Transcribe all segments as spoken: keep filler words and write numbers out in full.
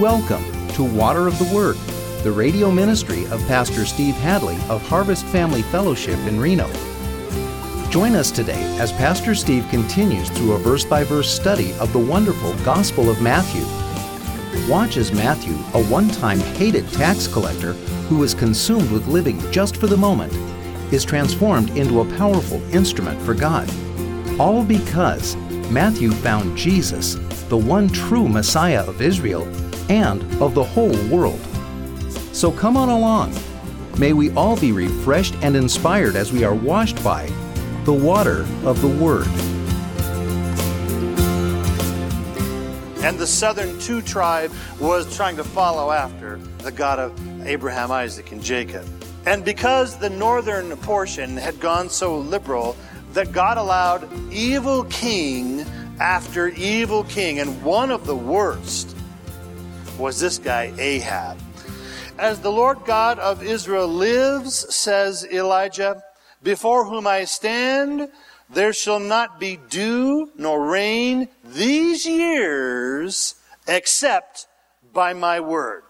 Welcome to Water of the Word, the radio ministry of Pastor Steve Hadley of Harvest Family Fellowship in Reno. Join us today as Pastor Steve continues through a verse-by-verse study of the wonderful Gospel of Matthew. Watch as Matthew, a one-time hated tax collector who was consumed with living just for the moment, is transformed into a powerful instrument for God. All because Matthew found Jesus, the one true Messiah of Israel and of the whole world. So come on along. May we all be refreshed and inspired as we are washed by the water of the Word. And the southern two tribe was trying to follow after the God of Abraham, Isaac, and Jacob. And because the northern portion had gone so liberal, that God allowed evil king after evil king. And one of the worst was this guy, Ahab. As the Lord God of Israel lives, says Elijah, before whom I stand, there shall not be dew nor rain these years except by my word.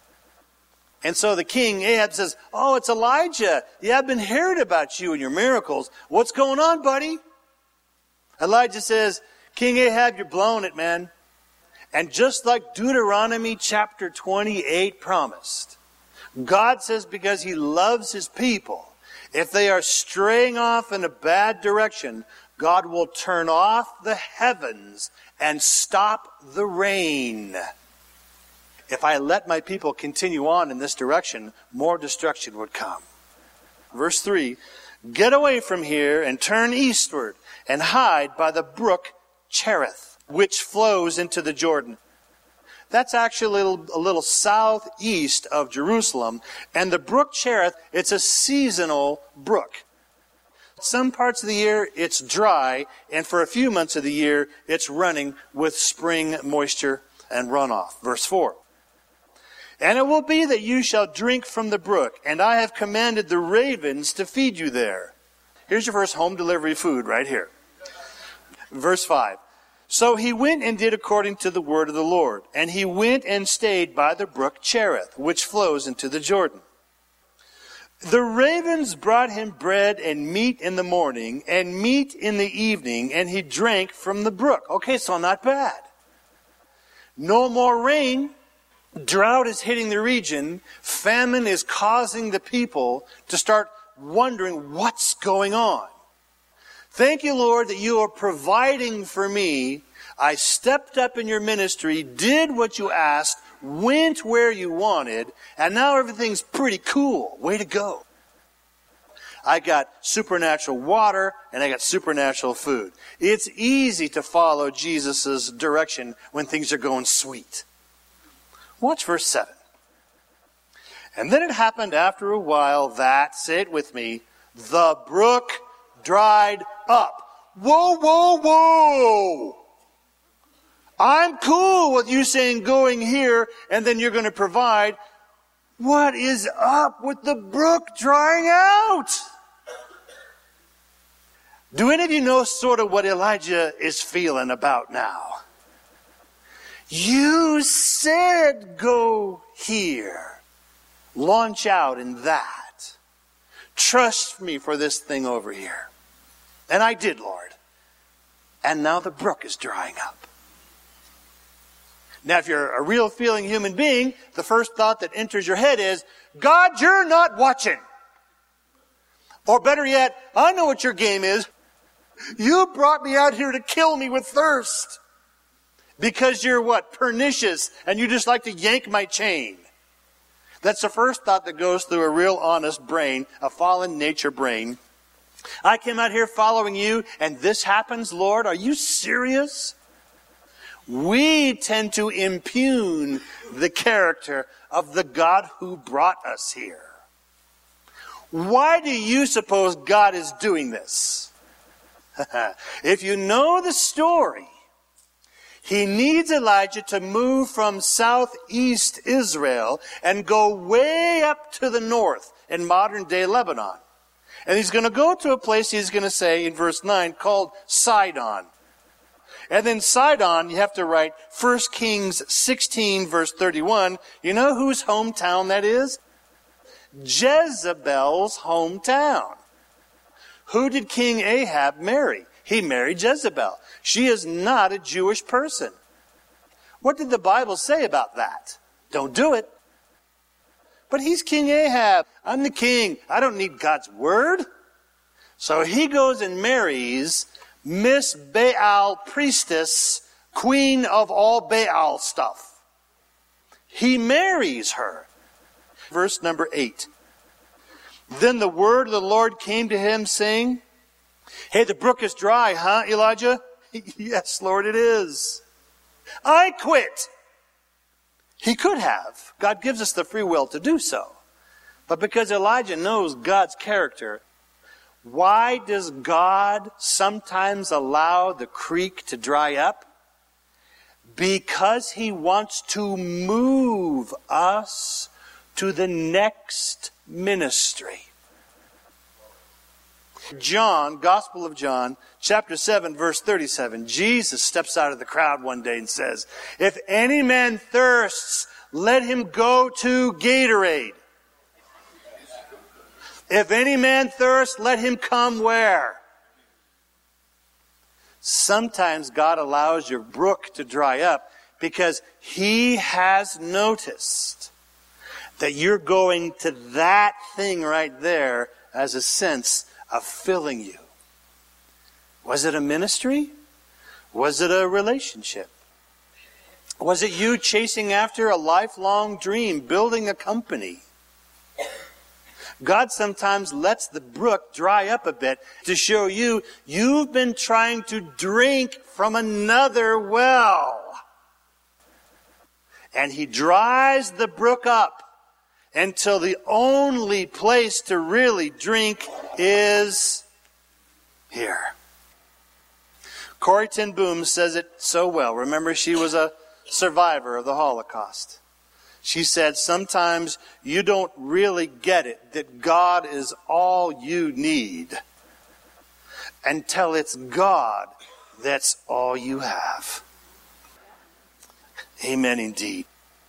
And so the king, Ahab, says, oh, it's Elijah. Yeah, I've been hearing about you and your miracles. What's going on, buddy? Elijah says, King Ahab, you're blowing it, man. And just like Deuteronomy chapter twenty-eight promised, God says because He loves His people, if they are straying off in a bad direction, God will turn off the heavens and stop the rain. If I let my people continue on in this direction, more destruction would come. Verse three, get away from here and turn eastward and hide by the brook Cherith, which flows into the Jordan. That's actually a little, a little southeast of Jerusalem. And the brook Cherith, it's a seasonal brook. Some parts of the year, it's dry. And for a few months of the year, it's running with spring moisture and runoff. Verse four. And it will be that you shall drink from the brook, and I have commanded the ravens to feed you there. Here's your first home delivery food right here. Verse five. So he went and did according to the word of the Lord. And he went and stayed by the brook Cherith, which flows into the Jordan. The ravens brought him bread and meat in the morning, and meat in the evening, and he drank from the brook. Okay, so not bad. No more rain. Drought is hitting the region. Famine is causing the people to start wondering what's going on. Thank you, Lord, that you are providing for me. I stepped up in your ministry, did what you asked, went where you wanted, and now everything's pretty cool. Way to go. I got supernatural water, and I got supernatural food. It's easy to follow Jesus' direction when things are going sweet. Watch verse seven. And then it happened after a while that, say it with me, the brook dried up. Whoa, whoa, whoa! I'm cool with you saying going here and then you're going to provide. What is up with the brook drying out? Do any of you know sort of what Elijah is feeling about now? You said go here. Launch out in that. Trust me for this thing over here. And I did, Lord. And now the brook is drying up. Now, if you're a real feeling human being, the first thought that enters your head is, God, you're not watching. Or better yet, I know what your game is. You brought me out here to kill me with thirst. Because you're what? Pernicious, and you just like to yank my chain. That's the first thought that goes through a real honest brain, a fallen nature brain. I came out here following you, and this happens, Lord? Are you serious? We tend to impugn the character of the God who brought us here. Why do you suppose God is doing this? If you know the story, He needs Elijah to move from southeast Israel and go way up to the north in modern-day Lebanon. And he's going to go to a place, he's going to say in verse nine, called Sidon. And then Sidon, you have to write First Kings sixteen, verse thirty-one. You know whose hometown that is? Jezebel's hometown. Who did King Ahab marry? He married Jezebel. She is not a Jewish person. What did the Bible say about that? Don't do it. But he's King Ahab. I'm the king. I don't need God's word. So he goes and marries Miss Baal priestess, queen of all Baal stuff. He marries her. Verse number eight. Then the word of the Lord came to him saying, hey, the brook is dry, huh, Elijah? Yes, Lord, it is. I quit. He could have. God gives us the free will to do so. But because Elijah knows God's character, why does God sometimes allow the creek to dry up? Because he wants to move us to the next ministry. John, Gospel of John, chapter seven, verse thirty-seven. Jesus steps out of the crowd one day and says, if any man thirsts, let him go to Gatorade. If any man thirsts, let him come where? Sometimes God allows your brook to dry up because he has noticed that you're going to that thing right there as a sense of filling you. Was it a ministry? Was it a relationship? Was it you chasing after a lifelong dream, building a company? God sometimes lets the brook dry up a bit to show you you've been trying to drink from another well. And he dries the brook up until the only place to really drink is here. Corrie ten Boom says it so well. Remember, she was a survivor of the Holocaust. She said, sometimes you don't really get it that God is all you need until it's God that's all you have. Amen indeed.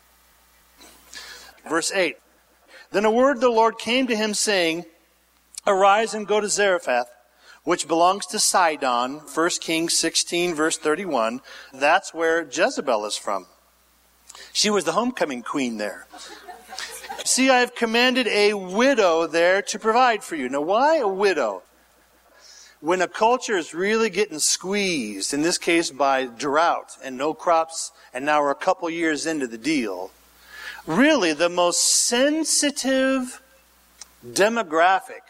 Verse eight. Then a word of the Lord came to him saying, arise and go to Zarephath, which belongs to Sidon. First Kings sixteen, verse thirty-one. That's where Jezebel is from. She was the homecoming queen there. See, I have commanded a widow there to provide for you. Now, why a widow? When a culture is really getting squeezed, in this case by drought and no crops, and now we're a couple years into the deal, really the most sensitive demographic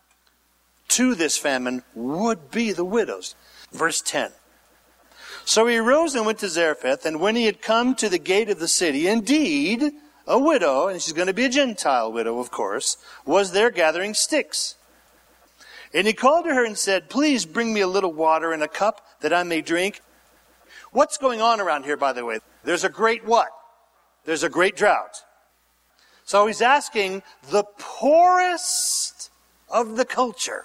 to this famine would be the widows. Verse ten. So he arose and went to Zarephath, and when he had come to the gate of the city, indeed, a widow, and she's going to be a Gentile widow, of course, was there gathering sticks. And he called to her and said, please bring me a little water in a cup that I may drink. What's going on around here, by the way? There's a great what? There's a great drought. So he's asking the poorest of the culture.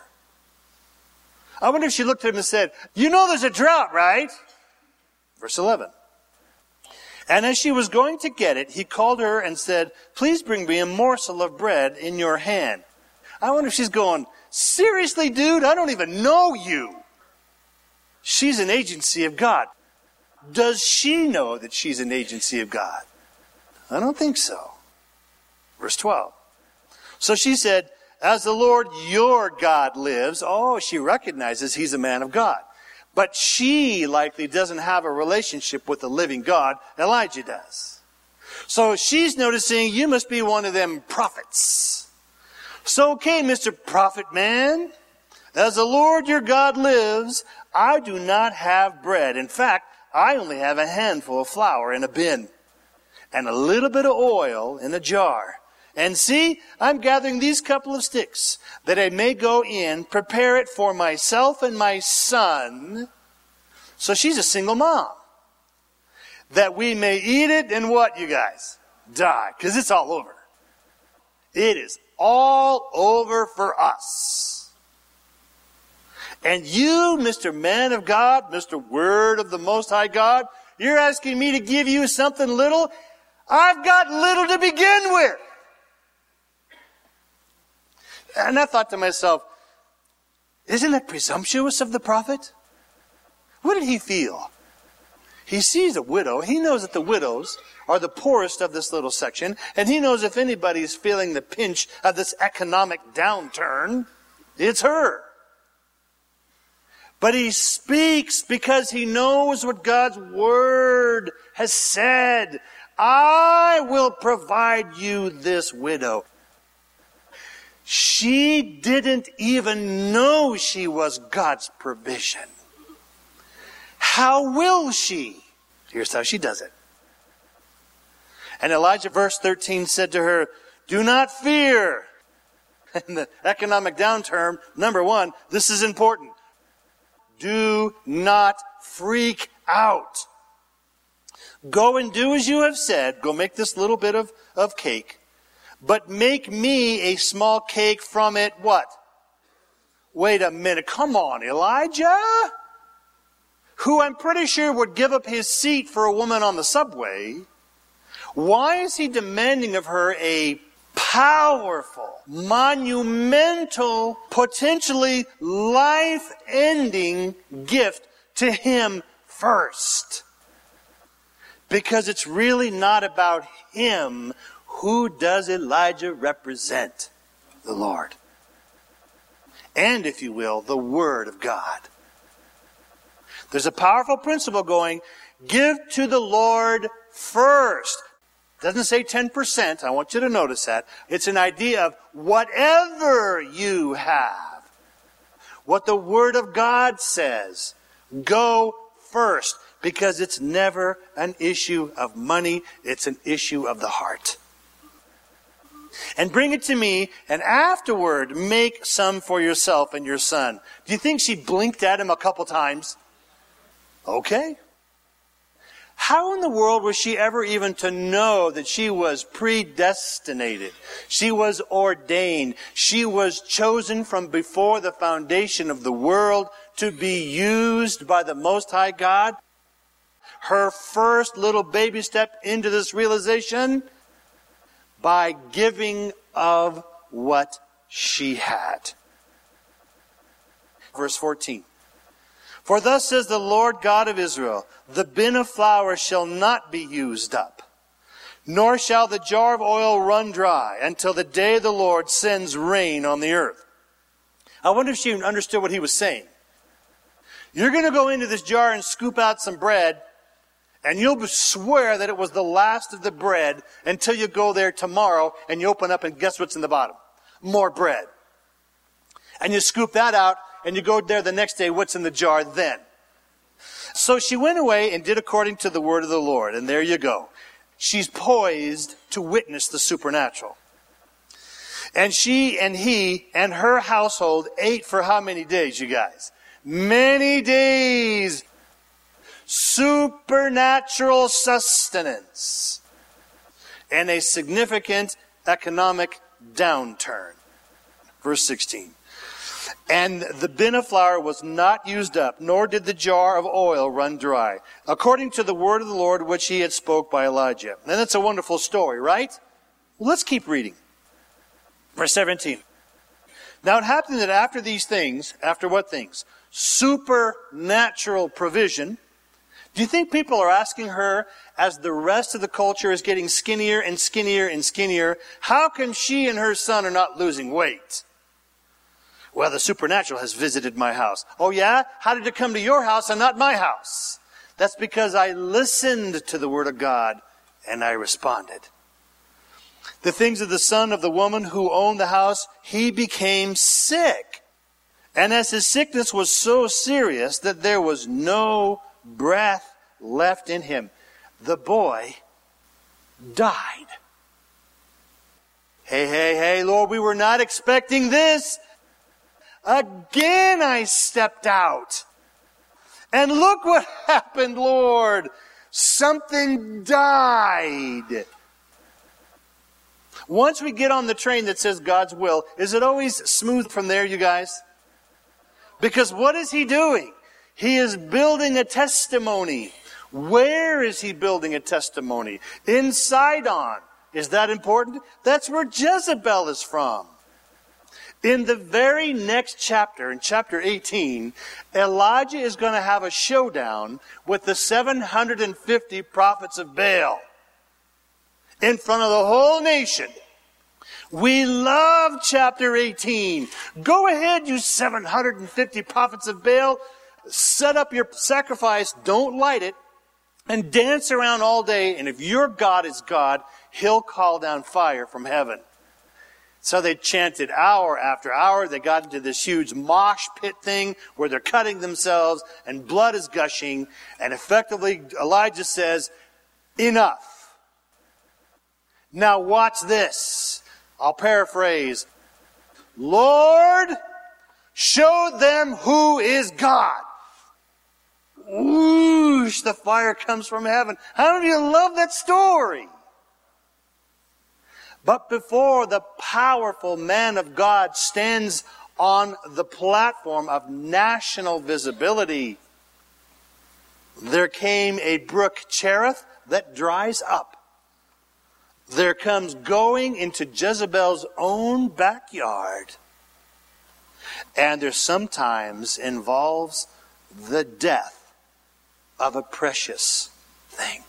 I wonder if she looked at him and said, you know there's a drought, right? Verse eleven. And as she was going to get it, he called her and said, please bring me a morsel of bread in your hand. I wonder if she's going, seriously, dude, I don't even know you. She's an agency of God. Does she know that she's an agency of God? I don't think so. Verse twelve. So she said, as the Lord your God lives. Oh, she recognizes he's a man of God. But she likely doesn't have a relationship with the living God. Elijah does. So she's noticing you must be one of them prophets. So, okay, Mister Prophet Man, as the Lord your God lives, I do not have bread. In fact, I only have a handful of flour in a bin and a little bit of oil in a jar. And see, I'm gathering these couple of sticks that I may go in, prepare it for myself and my son. So she's a single mom. That we may eat it and what, you guys? Die. Because it's all over. It is all over for us. And you, Mister Man of God, Mister Word of the Most High God, you're asking me to give you something little? I've got little to begin with. And I thought to myself, isn't that presumptuous of the prophet? What did he feel? He sees a widow. He knows that the widows are the poorest of this little section. And he knows if anybody's feeling the pinch of this economic downturn, it's her. But he speaks because he knows what God's Word has said. I will provide you this widow. She didn't even know she was God's provision. How will she? Here's how she does it. And Elijah, verse thirteen, said to her, do not fear. In the economic downturn, number one, this is important. Do not freak out. Go and do as you have said. Go make this little bit of, of cake. But make me a small cake from it, what? Wait a minute. Come on, Elijah. Who I'm pretty sure would give up his seat for a woman on the subway. Why is he demanding of her a powerful, monumental, potentially life-ending gift to him first? Because it's really not about him. Who does Elijah represent? The Lord. And, if you will, the Word of God. There's a powerful principle going, give to the Lord first. It doesn't say ten percent. I want you to notice that. It's an idea of whatever you have. What the Word of God says. Go first. Because it's never an issue of money. It's an issue of the heart. And bring it to me, and afterward make some for yourself and your son. Do you think she blinked at him a couple times? Okay. How in the world was she ever even to know that she was predestinated? She was ordained. She was chosen from before the foundation of the world to be used by the Most High God? Her first little baby step into this realization? By giving of what she had. Verse fourteen. For thus says the Lord God of Israel, the bin of flour shall not be used up, nor shall the jar of oil run dry until the day the Lord sends rain on the earth. I wonder if she understood what he was saying. You're going to go into this jar and scoop out some bread, and you'll swear that it was the last of the bread until you go there tomorrow and you open up and guess what's in the bottom? More bread. And you scoop that out and you go there the next day, what's in the jar then? So she went away and did according to the word of the Lord. And there you go. She's poised to witness the supernatural. And she and he and her household ate for how many days, you guys? Many days. Supernatural sustenance and a significant economic downturn. Verse sixteen. And the bin of flour was not used up, nor did the jar of oil run dry, according to the word of the Lord which he had spoke by Elijah. And that's a wonderful story, right? Well, let's keep reading. Verse seventeen. Now it happened that after these things, after what things? Supernatural provision. Do you think people are asking her, as the rest of the culture is getting skinnier and skinnier and skinnier, how come she and her son are not losing weight? Well, the supernatural has visited my house. Oh yeah? How did it come to your house and not my house? That's because I listened to the word of God and I responded. The things of the son of the woman who owned the house, he became sick. And as his sickness was so serious that there was no breath left in him, the boy died. Hey, hey, hey, Lord, we were not expecting this. Again I stepped out. And look what happened, Lord. Something died. Once we get on the train that says God's will, is it always smooth from there, you guys? Because what is he doing? He is building a testimony. Where is he building a testimony? In Sidon. Is that important? That's where Jezebel is from. In the very next chapter, in chapter eighteen, Elijah is going to have a showdown with the seven hundred fifty prophets of Baal in front of the whole nation. We love chapter eighteen. Go ahead, you seven hundred fifty prophets of Baal. Set up your sacrifice. Don't light it. And dance around all day. And if your God is God, He'll call down fire from heaven. So they chanted hour after hour. They got into this huge mosh pit thing where they're cutting themselves and blood is gushing. And effectively, Elijah says, enough. Now watch this. I'll paraphrase. Lord, show them who is God. Whoosh, the fire comes from heaven. How many of you love that story? But before the powerful man of God stands on the platform of national visibility, there came a brook Cherith that dries up. There comes going into Jezebel's own backyard. And there sometimes involves the death of a precious thing.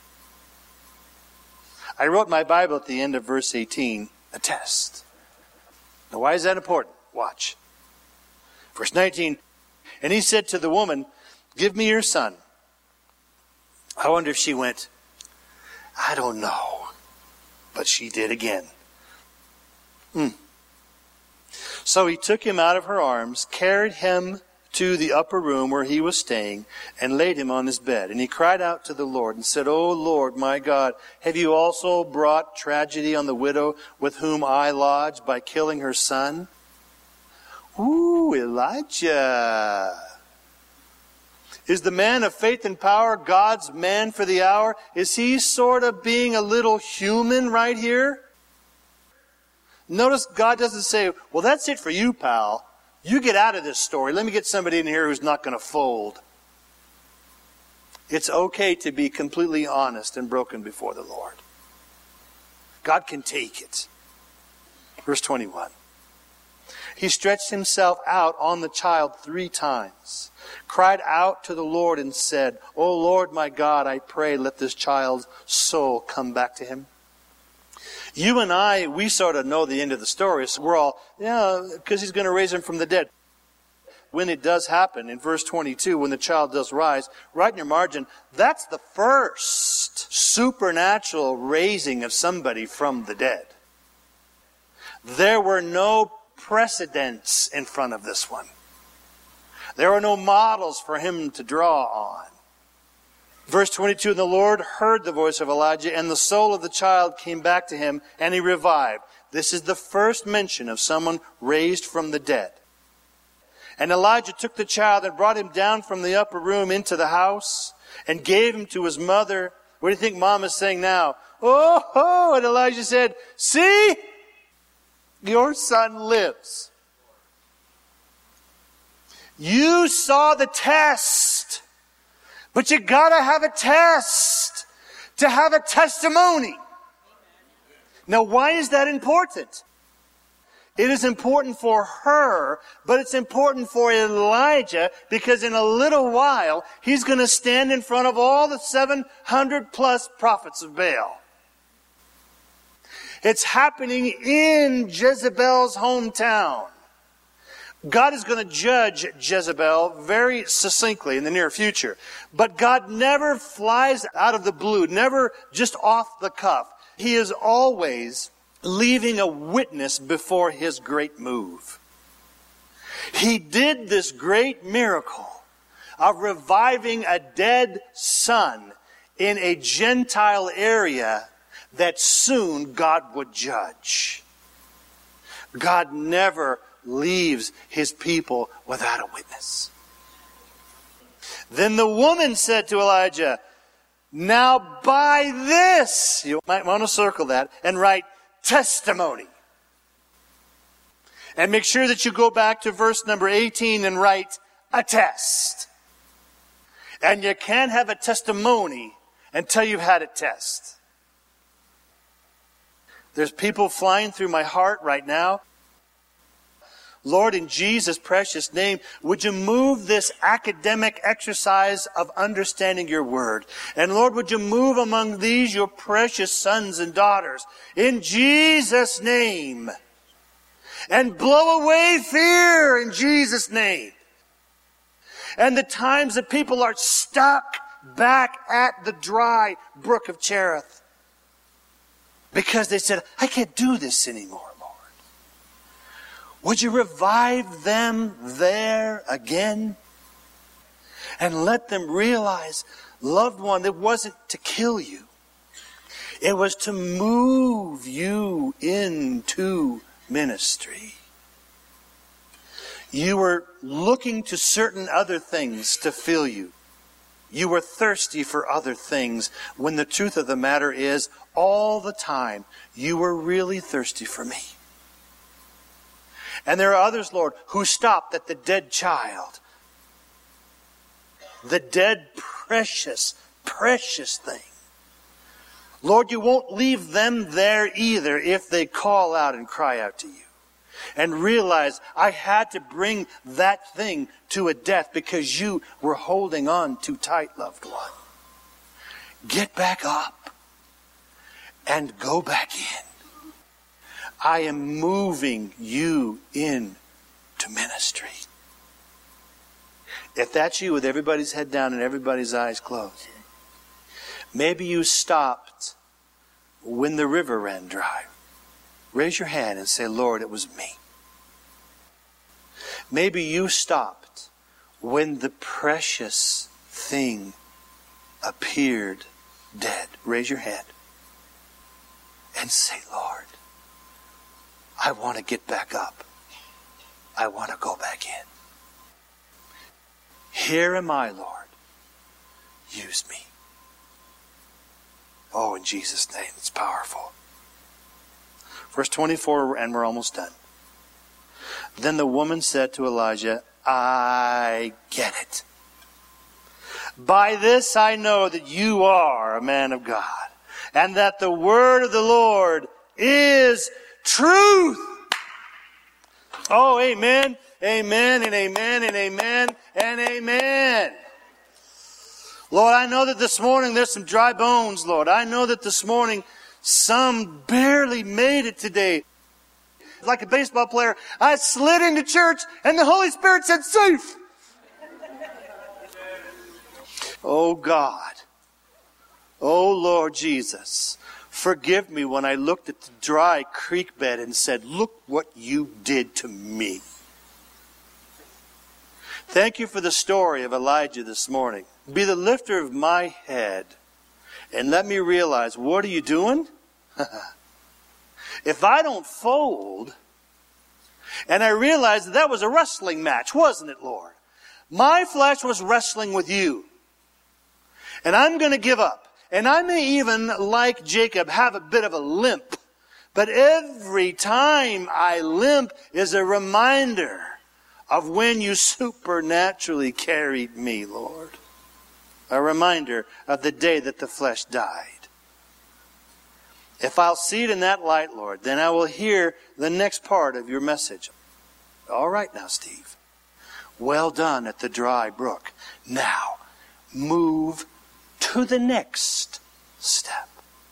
I wrote my Bible at the end of verse eighteen, a test. Now why is that important? Watch. Verse nineteen, and he said to the woman, give me your son. I wonder if she went, I don't know. But she did again. Hmm. So he took him out of her arms, carried him to the upper room where he was staying, and laid him on his bed. And he cried out to the Lord and said, O Lord, my God, have you also brought tragedy on the widow with whom I lodged by killing her son? Ooh, Elijah. Is the man of faith and power God's man for the hour? Is he sort of being a little human right here? Notice God doesn't say, well, that's it for you, pal. You get out of this story. Let me get somebody in here who's not going to fold. It's okay to be completely honest and broken before the Lord. God can take it. Verse twenty-one. He stretched himself out on the child three times, cried out to the Lord and said, O Lord my God, I pray, let this child's soul come back to him. You and I, we sort of know the end of the story, so we're all, yeah, because he's going to raise him from the dead. When it does happen, in verse twenty-two, when the child does rise, right in your margin, that's the first supernatural raising of somebody from the dead. There were no precedents in front of this one. There were no models for him to draw on. Verse twenty-two, and the Lord heard the voice of Elijah, and the soul of the child came back to him, and he revived. This is the first mention of someone raised from the dead. And Elijah took the child and brought him down from the upper room into the house, and gave him to his mother. What do you think Mom is saying now? Oh, oh, and Elijah said, see, your son lives. You saw the test. But you gotta have a test to have a testimony. Now, why is that important? It is important for her, but it's important for Elijah because in a little while, he's going to stand in front of all the seven hundred plus prophets of Baal. It's happening in Jezebel's hometown. God is going to judge Jezebel very succinctly in the near future. But God never flies out of the blue, never just off the cuff. He is always leaving a witness before His great move. He did this great miracle of reviving a dead son in a Gentile area that soon God would judge. God never leaves His people without a witness. Then the woman said to Elijah, now by this, you might want to circle that and write testimony. And make sure that you go back to verse number eighteen and write, attest. And you can't have a testimony until you've had a test. There's people flying through my heart right now. Lord, in Jesus' precious name, would you move this academic exercise of understanding your word? And Lord, would you move among these your precious sons and daughters in Jesus' name? And blow away fear in Jesus' name. And the times that people are stuck back at the dry brook of Cherith because they said, I can't do this anymore. Would you revive them there again? And let them realize, loved one, it wasn't to kill you. It was to move you into ministry. You were looking to certain other things to fill you. You were thirsty for other things, when the truth of the matter is, all the time, you were really thirsty for me. And there are others, Lord, who stopped at the dead child. The dead, precious, precious thing. Lord, you won't leave them there either if they call out and cry out to you. And realize I had to bring that thing to a death because you were holding on too tight, loved one. Get back up and go back in. I am moving you in to ministry. If that's you with everybody's head down and everybody's eyes closed, maybe you stopped when the river ran dry. Raise your hand and say, Lord, it was me. Maybe you stopped when the precious thing appeared dead. Raise your hand and say, Lord, I want to get back up. I want to go back in. Here am I, Lord. Use me. Oh, in Jesus' name, it's powerful. Verse twenty-four, and we're almost done. Then the woman said to Elijah, I get it. By this I know that you are a man of God, and that the word of the Lord is truth. Oh, amen, amen, and amen, and amen, and amen. Lord, I know that this morning there's some dry bones, Lord. I know that this morning some barely made it today. Like a baseball player, I slid into church and the Holy Spirit said, safe. Oh, God. Oh, Lord Jesus. Forgive me when I looked at the dry creek bed and said, look what you did to me. Thank you for the story of Elijah this morning. Be the lifter of my head and let me realize, what are you doing? If I don't fold, and I realized that that was a wrestling match, wasn't it, Lord? My flesh was wrestling with you. And I'm going to give up. And I may even, like Jacob, have a bit of a limp. But every time I limp is a reminder of when you supernaturally carried me, Lord. A reminder of the day that the flesh died. If I'll see it in that light, Lord, then I will hear the next part of your message. All right now, Steve. Well done at the dry brook. Now, move to the next step.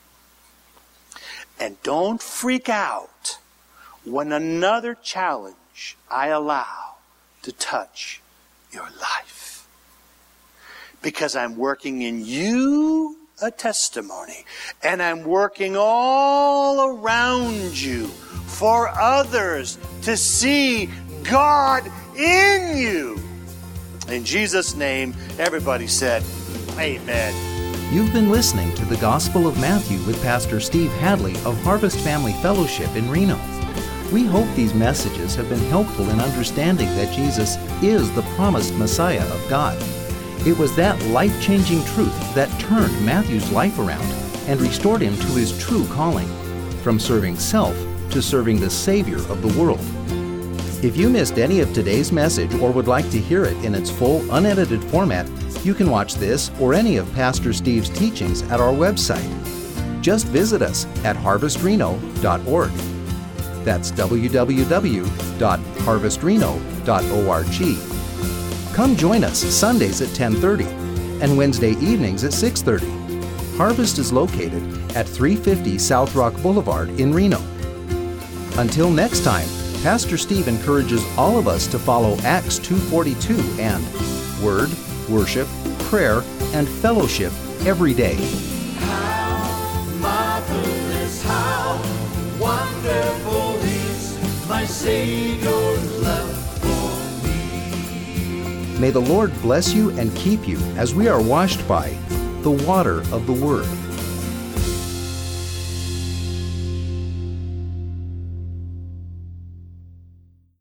And don't freak out when another challenge I allow to touch your life. Because I'm working in you a testimony. And I'm working all around you for others to see God in you. In Jesus' name, everybody said, amen. You've been listening to the Gospel of Matthew with Pastor Steve Hadley of Harvest Family Fellowship in Reno. We hope these messages have been helpful in understanding that Jesus is the promised Messiah of God. It was that life-changing truth that turned Matthew's life around and restored him to his true calling, from serving self to serving the Savior of the world. If you missed any of today's message or would like to hear it in its full, unedited format, you can watch this or any of Pastor Steve's teachings at our website. Just visit us at harvest reno dot org. That's w w w dot harvest reno dot org. Come join us Sundays at ten thirty and Wednesday evenings at six thirty. Harvest is located at three fifty South Rock Boulevard in Reno. Until next time, Pastor Steve encourages all of us to follow Acts two forty-two and Word, Worship, Prayer, and Fellowship every day. How marvelous, how wonderful is my Savior's love for me. May the Lord bless you and keep you as we are washed by the water of the Word.